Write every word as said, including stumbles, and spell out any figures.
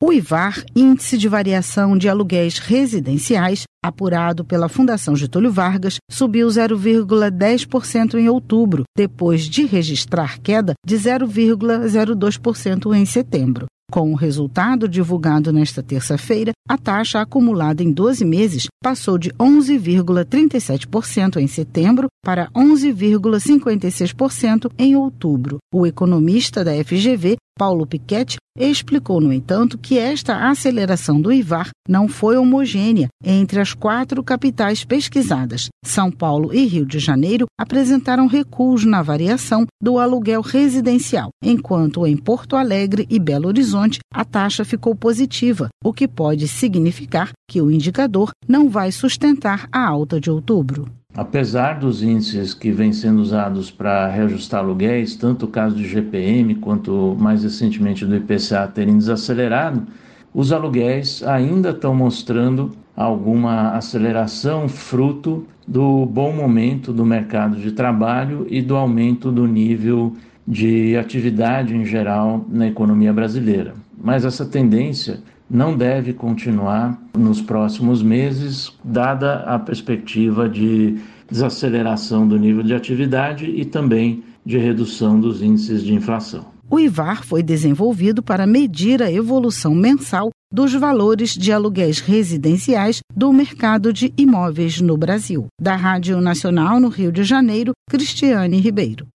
O I V A R, Índice de Variação de Aluguéis Residenciais, apurado pela Fundação Getúlio Vargas, subiu zero vírgula dez por cento em outubro, depois de registrar queda de zero vírgula zero dois por cento em setembro. Com o resultado divulgado nesta terça-feira, a taxa acumulada em doze meses passou de onze vírgula trinta e sete por cento em setembro para onze vírgula cinquenta e seis por cento em outubro. O economista da F G V, Paulo Piketty, explicou, no entanto, que esta aceleração do I V A R não foi homogênea entre as quatro capitais pesquisadas. São Paulo e Rio de Janeiro apresentaram recuos na variação do aluguel residencial, enquanto em Porto Alegre e Belo Horizonte a taxa ficou positiva, o que pode significar que o indicador não vai sustentar a alta de outubro. Apesar dos índices que vêm sendo usados para reajustar aluguéis, tanto o caso do G P M quanto mais recentemente do I P C A terem desacelerado, os aluguéis ainda estão mostrando alguma aceleração fruto do bom momento do mercado de trabalho e do aumento do nível de atividade em geral na economia brasileira. Mas essa tendência não deve continuar nos próximos meses, dada a perspectiva de desaceleração do nível de atividade e também de redução dos índices de inflação. O I V A R foi desenvolvido para medir a evolução mensal dos valores de aluguéis residenciais do mercado de imóveis no Brasil. Da Rádio Nacional no Rio de Janeiro, Cristiane Ribeiro.